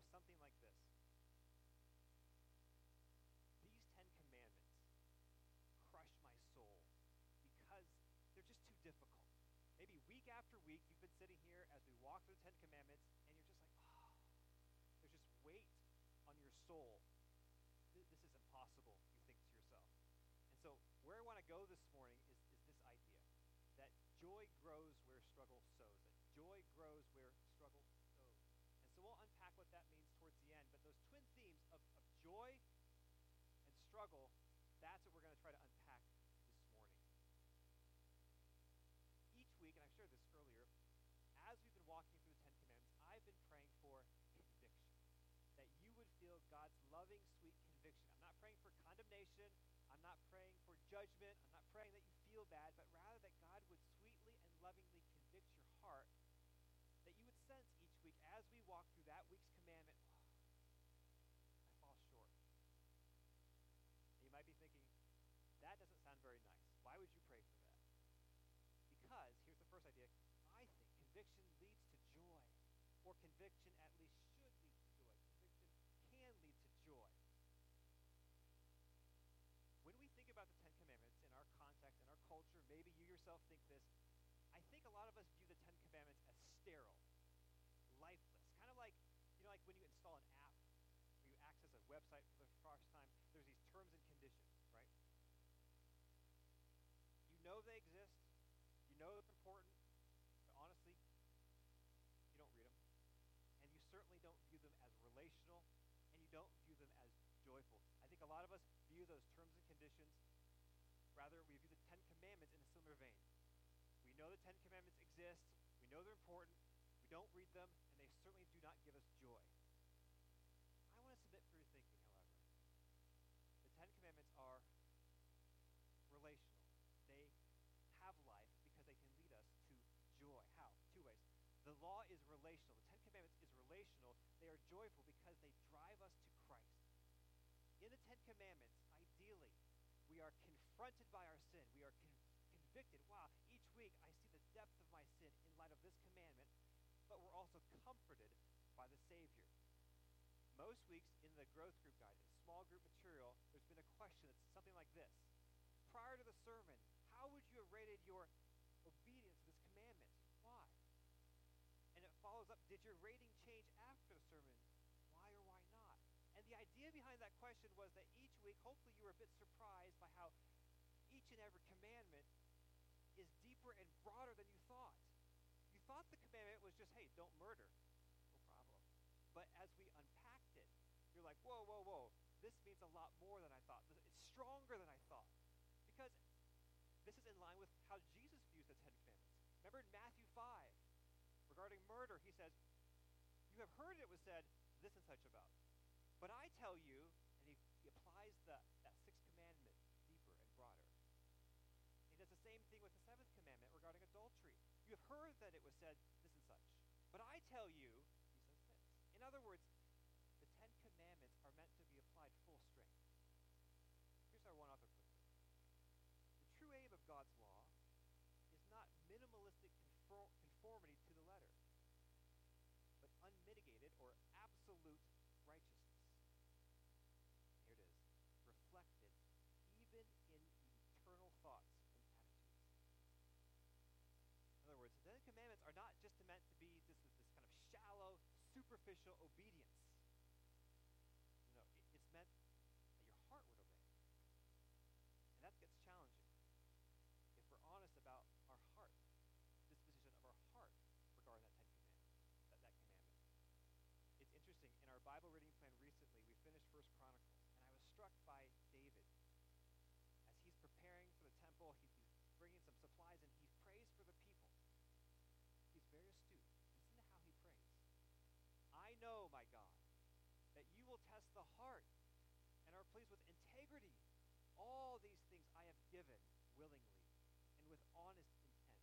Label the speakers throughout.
Speaker 1: goes something like this. These 10 commandments crush my soul because they're just too difficult. Maybe week after week, you've been sitting here as we walk through the 10 commandments, and you're just like, oh, there's just weight on your soul. This is impossible, you think to yourself. And so where I want to go this morning is this idea that joy grows where struggle sows, that joy grows where struggle sows. And so we'll unpack what that means towards the end, but those twin themes of joy and struggle, that's what we're going to try to unpack this morning. Each week, and I've shared this earlier, as we've been walking through the Ten Commandments, I've been praying for conviction, that you would feel God's loving, sweet conviction. I'm not praying for condemnation. I'm not praying for judgment. I'm not praying that you feel bad, but rather that God would sweetly and lovingly convict your heart, that you would sense each week as we walk through that week's commandment, oh, I fall short. And you might be thinking, that doesn't sound very nice. Why would you pray for that? Because, here's the first idea, I think conviction leads to joy, or conviction at least should lead to joy. Conviction can lead to joy. When we think about the Ten Commandments in our context, in our culture, maybe you yourself think this, I think a lot of us view the Ten Commandments as sterile, lifeless. Kind of like, like when you install an app, or you access a website for the first time, there's these terms and conditions, right? You know they exist, you know they're important, but honestly, you don't read them. And you certainly don't view them as relational, and you don't view them as joyful. I think a lot of us view those terms and conditions, rather we view the Ten Commandments in a similar vein. We know the Ten Commandments exist, we know they're important, we don't read them, and they certainly do not give us joy. I want to submit for your thinking, however. The Ten Commandments are relational. They have life because they can lead us to joy. How? Two ways. The law is relational. The Ten Commandments is relational. They are joyful because they drive us to Christ. In the Ten Commandments, ideally, we are confronted by our sin. We are convicted. Wow, each week I see the depth of my sin in light of this commandment, but we're also comforted by the Savior. Most weeks in the growth group guide, in small group material, there's been a question that's something like this. Prior to the sermon, how would you have rated your obedience to this commandment? Why? And it follows up, did your rating change after the sermon? Why or why not? And the idea behind that question was that each week, hopefully you were a bit surprised by how each and every commandment is deeper and broader than you thought. You thought the commandment was just, hey, don't murder. No problem. But as we unpacked it, you're like, whoa, whoa, whoa. This means a lot more than I thought. It's stronger than I thought. Because this is in line with how Jesus views the Ten Commandments. Remember in Matthew 5, regarding murder, he says, you have heard it was said this and such about. But I tell you, and he applies that sixth commandment deeper and broader. He does the same thing with the seventh commandment regarding adultery. You have heard that it was said this and such. But I tell you, he says this. In other words, the Ten Commandments are meant to be applied full strength. Here's our one author put it. The true aim of God's law is not minimalistic conformity to the letter, but unmitigated or absolute righteousness. Here it is, reflected even in eternal thoughts and attitudes. In other words, the Ten Commandments are not just meant to be this kind of shallow, superficial obedience. No, it's meant that your heart would obey. And that gets challenging if we're honest about our heart, disposition of our heart regarding that Ten Commandment, that commandment. It's interesting, in our Bible reading plan recently, we finished First Chronicles, and I was struck by David. As he's preparing for the temple, he's bringing some supplies, and he prays for the people. He's very astute. Listen to how he prays. I know, my God, that you will test the heart and are pleased with integrity. All these things I have given willingly and with honest intent.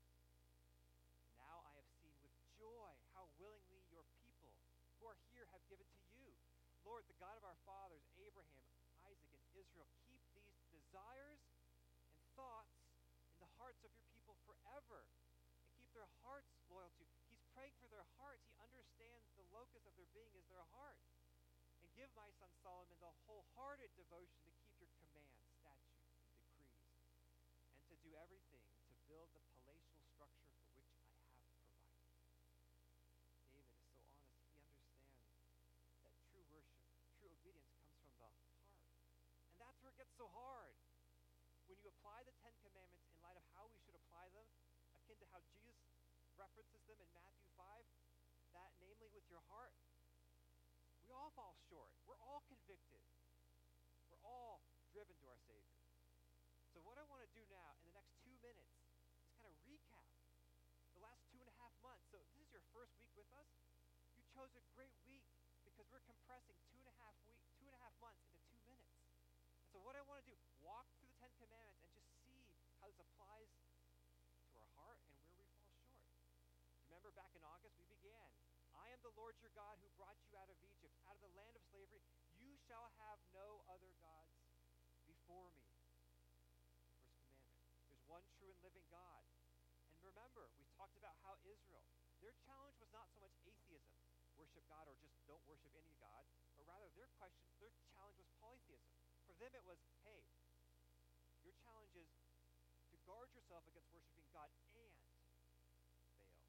Speaker 1: Now I have seen with joy how willingly your people who are here have given to you. Lord, the God of our fathers, Abraham, Isaac, and Israel, keep these desires and thoughts in the hearts of your people forever. And keep their hearts loyal to you. He's praying for their hearts. He understands the locus of their being is their heart. And give my son Solomon the wholehearted devotion to keep your commands, statutes, and decrees, and to do everything to build the palatial structure for which I have provided. David is so honest. He understands that true worship, true obedience comes from the heart. And that's where it gets so hard. When you apply the Ten Commandments in light of how we should apply them, akin to how Jesus references them in Matthew 5, that namely with your heart, we all fall short. We're all convicted. We're all driven to our Savior. So what I want to do now in the next 2 minutes is kind of recap the last 2.5 months. So this is your first week with us. You chose a great week because we're compressing 2.5 months into 2 minutes. And so what I want to do, walk through the Ten Commandments and just see how this applies to our heart and where we fall short. Remember back in August, we began, I am the Lord your God who brought you out of Egypt, out of the land of slavery. You shall have no other gods before me. The first commandment. There's one true and living God. And remember, we talked about how Israel, their challenge was not so much atheism, worship God or just don't worship any God, but rather their challenge was polytheism. For them it was, hey, your challenge is to guard yourself against worshiping God and Baal.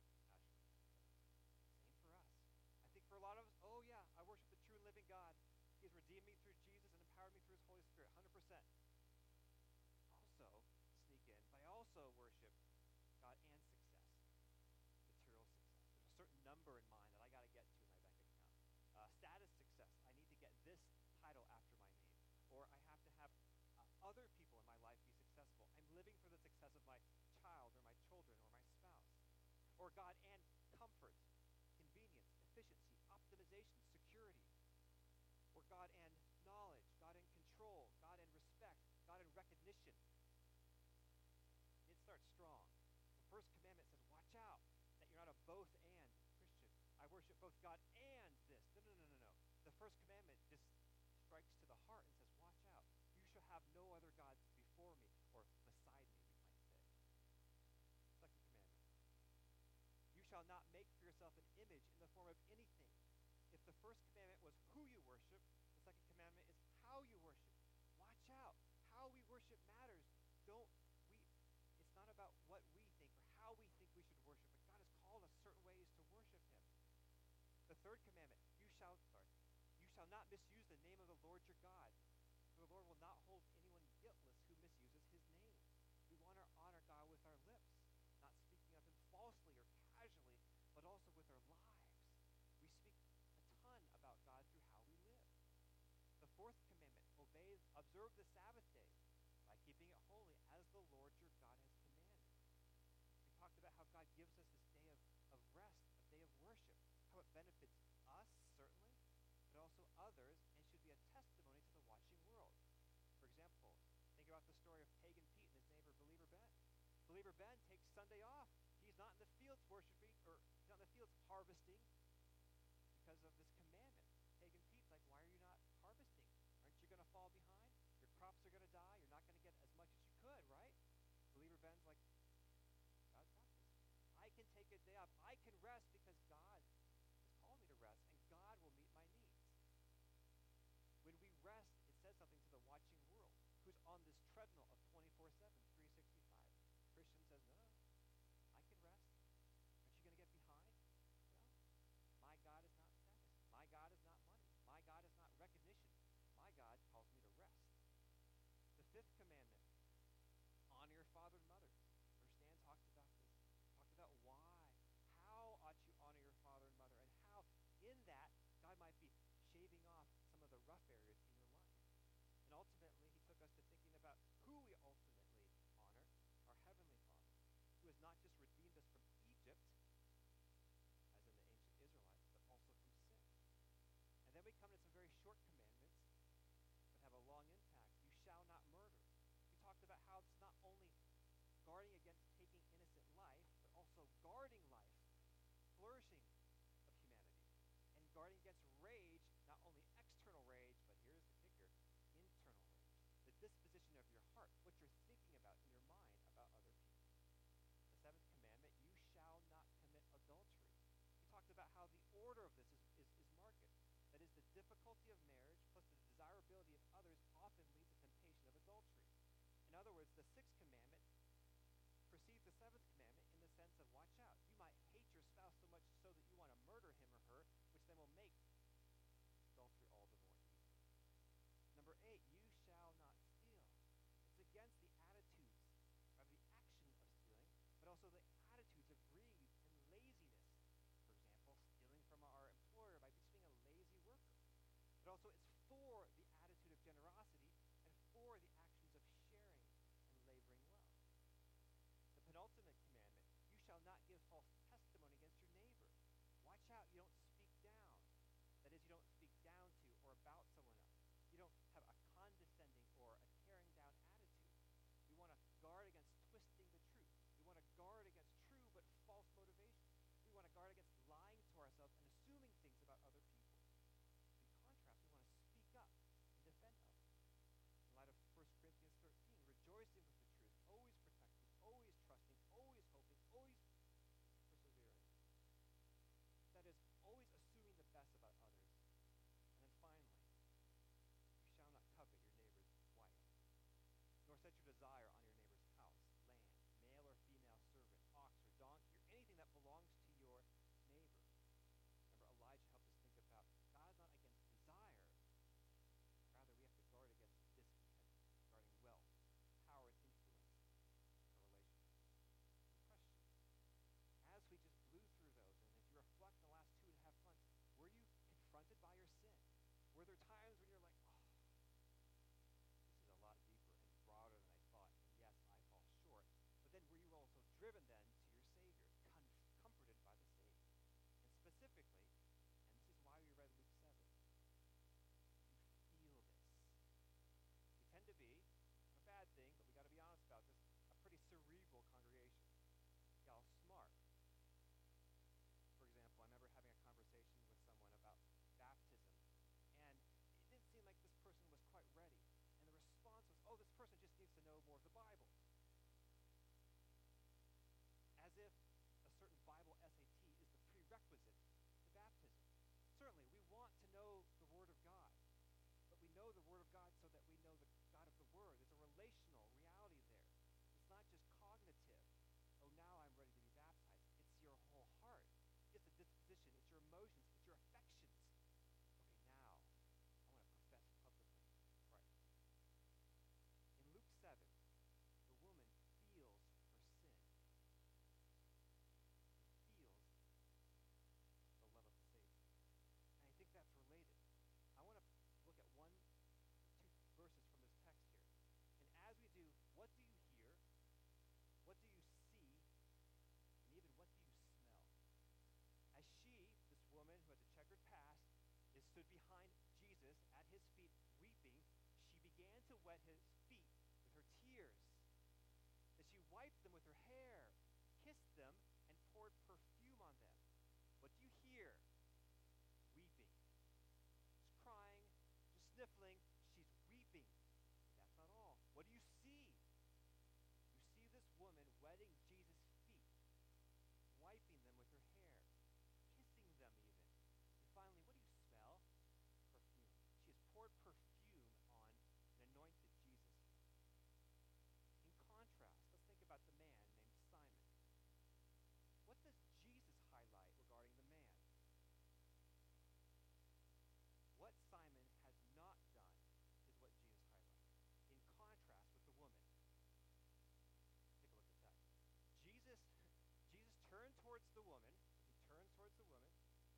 Speaker 1: Same for us. I think for a lot of us, oh yeah, I worship the true and living God. He's redeemed me through Jesus and empowered me through his Holy Spirit, 100%. Also, sneak in, but I also worship God and success, material success. There's a certain number in mind that I got to get to in my bank account. Status success, I need to get this title after my name. Or I have to have other people in my life be successful. I'm living for the success of my child or my children or my spouse. Or God and comfort, convenience, efficiency, optimization, security. Or God and knowledge, God and control, God and respect, God and recognition. It starts strong. The first commandment says, watch out that you're not a both and Christian. I worship both God and this. No. The first commandment just strikes to the heart and says, watch out. You shall have no other gods before me, or beside me, we might say. Second commandment. You shall not make for yourself an image in the form of anything. If the first commandment was who you worship, the second commandment is how you worship. Watch out. How we worship matters. It's not about what we think or how we think we should worship, but God has called us certain ways to worship him. The third commandment, you shall not misuse the name of the Lord your God. For the Lord will not hold anyone guiltless who misuses his name. We want to honor God with our lips, not speaking of him falsely or casually, but also with our lives. We speak a ton about God through how we live. The fourth commandment, observe the Sabbath day by keeping it holy as the Lord your God has commanded. We talked about how God gives us this day of rest, a day of worship, how it benefits us, certainly, but also others, and should be a testimony to the watching world. For example, think about the story of pagan Pete and his neighbor, Believer Ben. Believer Ben takes Sunday off. He's not in the fields worshiping, or he's not in the fields harvesting because of this commandment. Pagan Pete's like, why are you not harvesting? Aren't you going to fall behind? Your crops are going to die. You're not going to get as much as you could, right? Believer Ben's like, God's got this. I can take a day off. I can rest because God has called me to rest, and God will meet my needs. When we rest, it says something to the watching world who's on this treadmill of 24/7, 365. Christian says, no, I can rest. Aren't you going to get behind? No. My God is not status. My God is not money. My God is not recognition. My God calls me to rest. The fifth commandment, honor your father and mother. Verse Dan talked about this. Talked about why. How ought you honor your father and mother, and how in that God might be shaving off some of the rough areas in your life. And ultimately, he took us to thinking about who we ultimately honor, our Heavenly Father, who has not just redeemed us from Egypt, as in the ancient Israelites, but also from sin. And then we come to some very short commandments, but have a long impact. You shall not murder. We talked about how it's not only guarding against taking innocent life, but also guarding life, flourishing of humanity, and guarding against rage, not only external rage, but here's the kicker, internal rage. The disposition of your heart, what you're thinking about in your mind about other people. The seventh commandment, you shall not commit adultery. We talked about how the order of other words, the sixth commandment precedes the seventh commandment in the sense of watch out. You might hate your spouse so much so that you want to murder him or her, which then will make adultery all the more evil. Number 8, you shall not steal. It's against the attitudes of the action of stealing, but also the attitudes of greed and laziness. For example, stealing from our employer by just being a lazy worker. But also it's for the attitude of generosity and for the actions of sharing and laboring well. The penultimate commandment, you shall not give false testimony against your neighbor. Watch out, you don't speak down. That is, you don't speak down to or about someone else. You don't have a condescending or a tearing down attitude. We want to guard against twisting the truth. We want to guard against true but false motivations. We want to guard against lying to ourselves and assuming things about other people. In contrast, we want to speak up and defend others. In light of 1 Corinthians 13, rejoicing with the truth, always protecting, always trusting, always hoping, always persevering. That is, always assuming the best about others. And then finally, you shall not covet your neighbor's wife, nor set your desire on your neighbor's house, land, male or female servant, ox or donkey, or anything that belongs to your neighbor. Remember, Elijah helped us think about God's not against desire. Rather, we have to guard against discontent, guarding wealth, power, and influence in our relationships. The question, as we just blew through those, and as you reflect on the last 2.5 months, were you confronted by your sin? Were there times when you're like, oh, this is a lot deeper and broader than I thought, and yes, I fall short. But then were you also driven then to your Savior, comforted by the Savior? And specifically, and this is why we read Luke 7, you feel this. We tend to be, not a bad thing, but we got to be honest about this, a pretty cerebral congregation. Y'all smart. For example, I remember having a conversation with someone about baptism, and it didn't seem like this person was quite ready. And the response was, oh, this person just needs to know more of the Bible. As if a certain Bible SAT is the prerequisite to baptism. Certainly, we want to know the Word of God, but we know the Word of God so that we know the God of the Word. There's a relational reality there. It's not just cognitive. Oh, now I'm ready to be baptized. It's your whole heart. It's a disposition. It's your emotions. It's your affections. Okay, now I want to profess publicly Christ. In Luke 7, the woman feels her sin. She feels the love of the Savior. And I think that's related. I want to look at 1 or 2 verses from this text here. And as we do, what do you hear? What do you see? And even what do you smell? As she, this woman who has a checkered past, is stood behind Jesus at his feet weeping, she began to wet his feet with her tears. As she wiped them with her hair, kissed them, and poured perfume on them. What do you hear? Weeping. She's crying, she's sniffling, she's weeping. But that's not all. What do you see? You see this woman wetting Jesus' feet, wiping them with her hair, kissing them even. And finally, what do you smell? Perfume. She has poured perfume on and anointed Jesus. In contrast, let's think about the man named Simon. What does Jesus highlight regarding the man? What Simon has not done is what Jesus highlights, in contrast with the woman. Take a look at that. Jesus turned towards the woman, he turns towards the woman,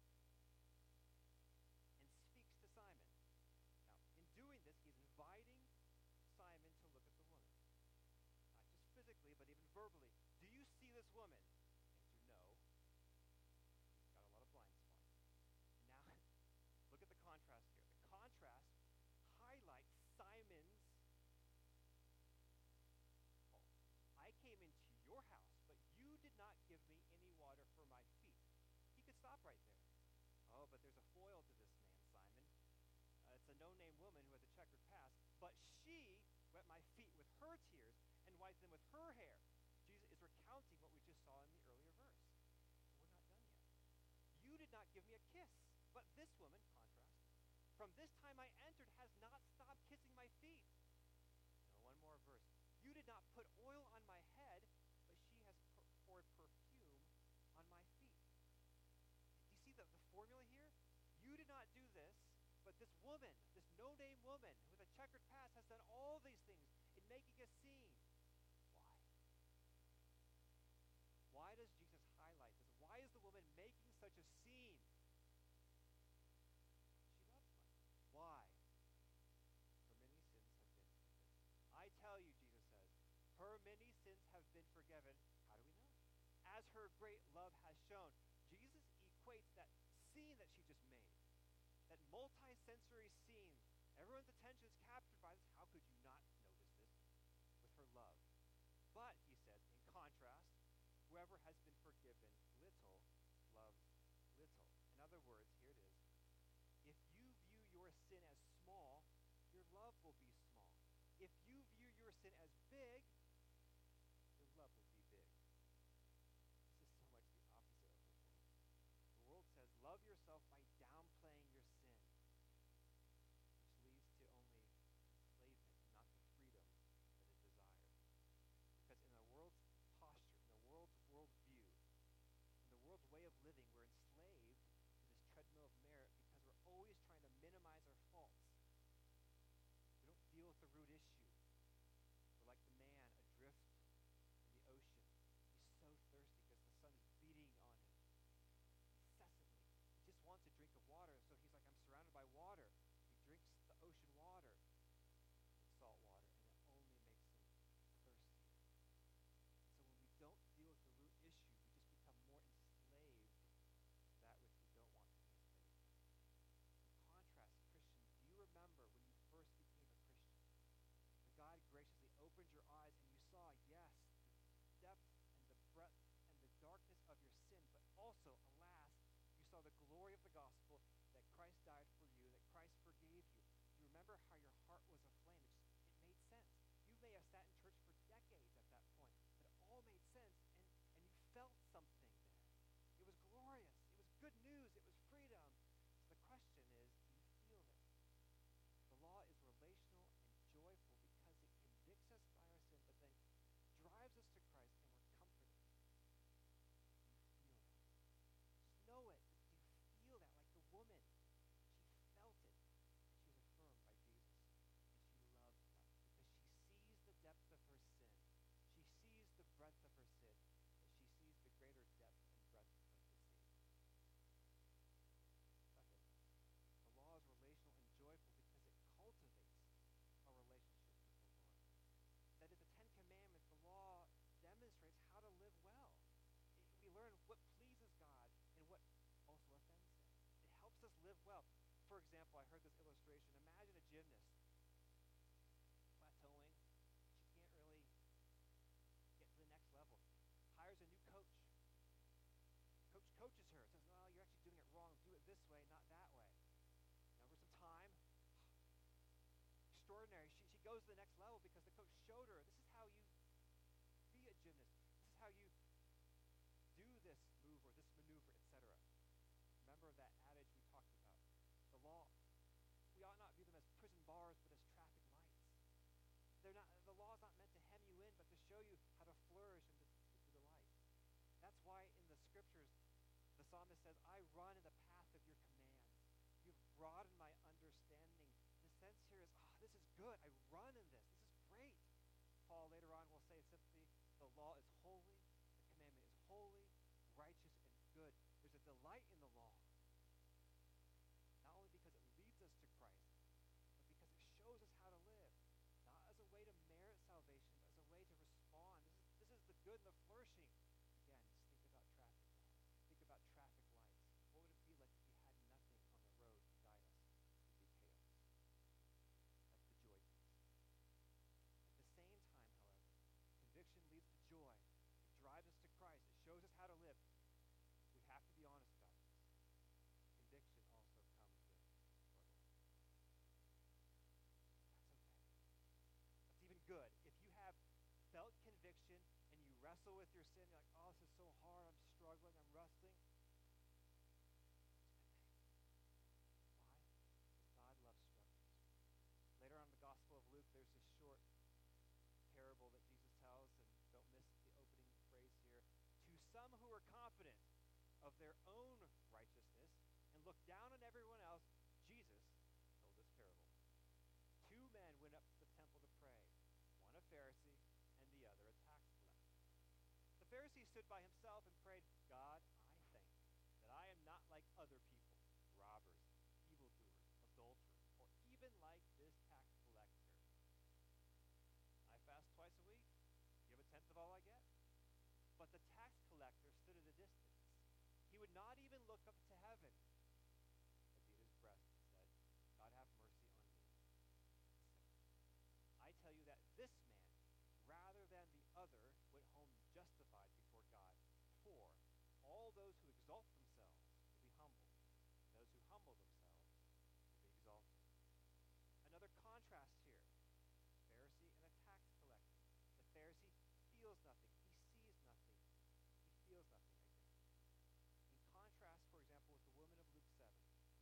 Speaker 1: and speaks to Simon. Now, in doing this, he's inviting Simon to look at the woman. Not just physically, but even verbally. Do you see this woman? Answer, no. He's got a lot of blind spots. And now, look at the contrast here. The contrast highlights Simon's fault. I came into your house, but you did not give me any water for my feet. He could stop right there. Oh, but there's a foil to this man, Simon. It's a no-name woman who has a checkered past, but she wet my feet with her tears and wiped them with her hair. Jesus is recounting what we just saw in the earlier verse. So we're not done yet. You did not give me a kiss, but this woman, contrast, from this time I entered has not stopped kissing my feet. No, one more verse. You did not put oil on my head, but she has poured perfume on my feet. Do you see the formula here? You did not do this, but this woman, this no-name woman with a checkered past, has done all these things in making a scene. Why? Why does Jesus highlight this? Why is the woman making such a scene? She loves money. Why? Her many sins have been forgiven. I tell you, Jesus says, her many sins have been forgiven. How do we know? As her great love has shown. Jesus equates that scene that she just made, that multi-sensory scene. Everyone's attention is captured by this. How could you not notice this? With her love. But, he says, in contrast, whoever has been forgiven little loves little. In other words, here it is. If you view your sin as small, your love will be small. If you view your sin as big, your love will be big. This is so much the opposite of the world. The world says, love yourself by downplaying your sin, which leads to only enslavement and not the freedom that it desires. Because in the world's posture, in the world's worldview, in the world's way of living, we're enslaved to this treadmill of merit because we're always trying to minimize our faults. We don't deal with the root issue. We're like the man adrift in the ocean. He's so thirsty because the sun is beating on him incessantly. He just wants a drink of water, so he's like, I'm surrounded by water. He drinks the ocean water. It's salt water, and it only makes him thirsty. So when we don't deal with the root issue, we just become more enslaved to that which we don't want to be enslaved to. In contrast, Christian, do you remember when you first became a Christian? When God graciously opened your eyes and you saw, yes, the depth and the breadth and the darkness of your sin, but also, alas, you saw the glory of the gospel, that Christ died for you, that Christ forgave you. You remember how your heart was aflame. It made sense. You may have sat in church for decades at that point, but it all made sense, and you felt something there. It was glorious. It was good news. It was freedom. So the question is, do you feel it? The law is relational and joyful because it convicts us by our sin, but then drives us to Christ, and we're comforted. Do you feel that? Just know it. Do you feel that? Like the woman, she felt it, and she was affirmed by Jesus, and she loved that because she sees the depth of her sin. She sees the breadth of her sin, but she sees the greater depth and breadth of the Savior. Second, the law is relational and joyful because it cultivates our relationship with the Lord. That is, the Ten Commandments, the law demonstrates how to live well. We learn what pleases God and what also offends him. It helps us live well. For example, I heard this illustration. Imagine a gymnast plateauing. She can't really get to the next level. Hires a new coach. Coach coaches her. Says, well, you're actually doing it wrong. Do it this way, not that way. And over some time, extraordinary. She goes to the next level because the coach showed her, this is how you be a gymnast. This is how you do this move or this maneuver, etc. Remember that adage we talked about. The law, we ought not view them as prison bars, but as traffic lights. The law is not meant to hem you in, but to show you how to flourish and to delight. That's why in the scriptures, the psalmist says, I run in the path of your commands. You've broadened my understanding. The sense here is, this is good. I run in this. This is great. Paul later on will say simply, the law is holy, the commandment is holy, righteous, and good. There's a delight in the law. Not only because it leads us to Christ, but because it shows us how to live. Not as a way to merit salvation, but as a way to respond. This is the good and the flourishing. Again, just think about traffic laws. Think about traffic lights. What would it be like if you had nothing on the road to guide us? It would be chaos. That's the joy piece. At the same time, however, conviction leads to joy. It drives us to Christ. It shows us how to live. We have to be honest about this. Conviction also comes with struggle. That's okay. That's even good. If you have felt conviction and you wrestle with your sin, you're like, oh, this is so hard, I'm struggling, I'm wrestling. It's okay. Why? Because God loves struggles. Later on in the Gospel of Luke, there's this short parable that Jesus their own righteousness and looked down on everyone else, Jesus told this parable. Two men went up to the temple to pray, one a Pharisee and the other a tax collector. The Pharisee stood by himself and prayed, God, I thank you that I am not like other people, robbers, evildoers, adulterers, or even like this tax collector. I fast twice a week, give a tenth of all I get. But the tax collector stood at a distance. He would not even look up to heaven, but beat his breast and said, God, have mercy on me, a sinner. I tell you that this man, rather than the other, went home justified before God. For all those who exalt themselves will be humbled, and those who humble themselves will be exalted. Another contrast here, Pharisee and a tax collector. The Pharisee feels nothing. He sees nothing. He feels nothing, I guess. In contrast, for example, with the woman of Luke 7,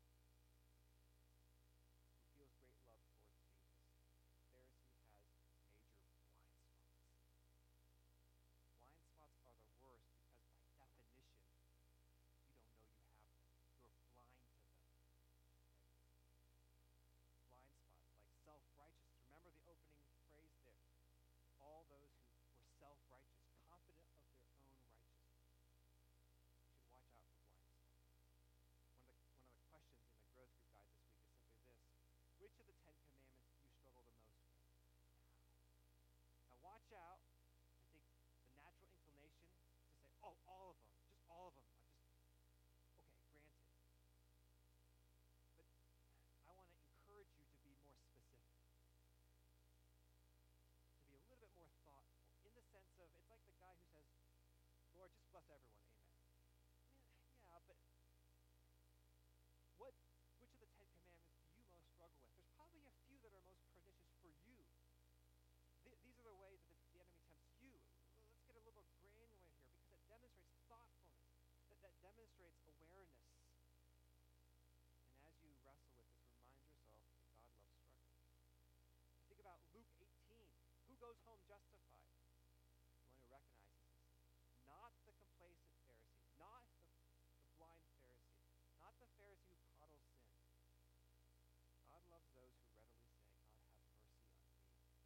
Speaker 1: who feels great love towards Jesus, the Pharisee has major blind spots. Blind spots are the worst because, by definition, you don't know you have them. You're blind to them. Okay? Blind spots, like self-righteousness. Remember the opening phrase there. All those who were self-righteous, confident of their own righteousness. You should watch out for blind spots. One of the questions in the growth group guide this week is simply this. Which of the 10 commandments do you struggle the most with now? Now watch out. I think the natural inclination is to say, oh, all of them. Just all of them. Okay, granted. But I want to encourage you to be more specific. To be a little bit more thoughtful. In the sense of, it's like the guy who says, Lord, just bless everyone, amen. I mean, yeah, but which of the 10 commandments do you most struggle with? There's probably a few that are most pernicious for you. These are the ways that the enemy tempts you. Let's get a little granular here because it demonstrates thoughtfulness, that demonstrates awareness. And as you wrestle with this, remind yourself that God loves struggle. Think about Luke 18. Who goes home justified? The one who recognizes his sin. Not the complacent Pharisee, not the blind Pharisee, not the Pharisee who coddles sin. God loves those who readily say, God, have mercy on me.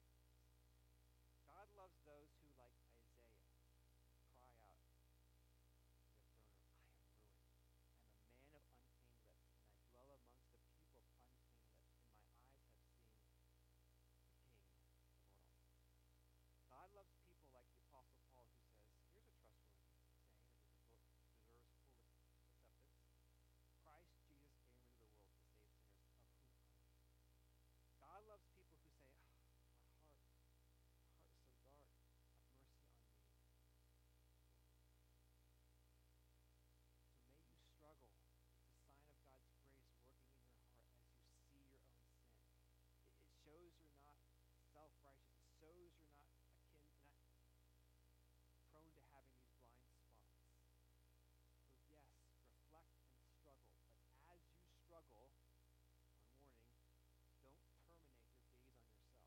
Speaker 1: God loves those who, like Isaiah, cry out in the throne room, I am ruined. I am a man of unclean lips, and I dwell amongst the people of unclean lips, and my eyes have seen the King, the Lord Almighty. God loves people like the Apostle Paul, who says, here's a trustworthy saying that deserves full acceptance. Christ Jesus came into the world to save sinners, of whom I am. God loves people who say, my heart is so dark. Have mercy on me. So may you struggle. It's a sign of God's grace working in your heart as you see your own sin. It shows you're not self-righteous. It shows you're not prone to having these blind spots. So yes, reflect and struggle. But as you struggle, one warning, don't terminate your gaze on yourself.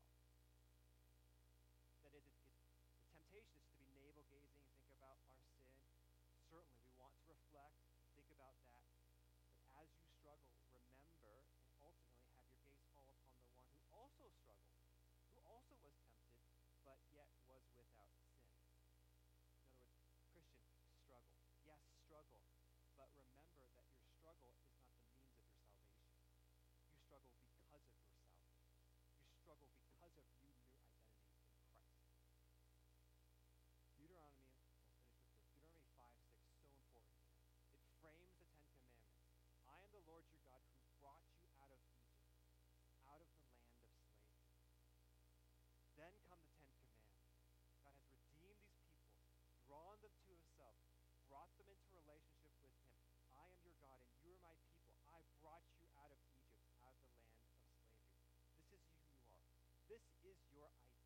Speaker 1: That is, the temptation is to be navel-gazing and think about our sin. Certainly, we want to reflect, think about that. But as you struggle, remember and ultimately have your gaze fall upon the one who also struggled, who also was tempted, but yet was without sin. In other words, Christian, struggle. Yes, struggle. But remember that your struggle is not the means of your salvation. You struggle because of your salvation. You struggle because of your new identity in Christ. Deuteronomy, we'll finish with this. Deuteronomy 5:6, so important here. It frames the 10 Commandments. I am the Lord your God who brought you out of Egypt, out of the land of slavery. Then come the 10 Commandments. God has redeemed these people, drawn them to himself, brought them into relationship with him. I am your God and you are my people. I brought you out of Egypt, out of the land of slavery. This is who you are. This is your identity.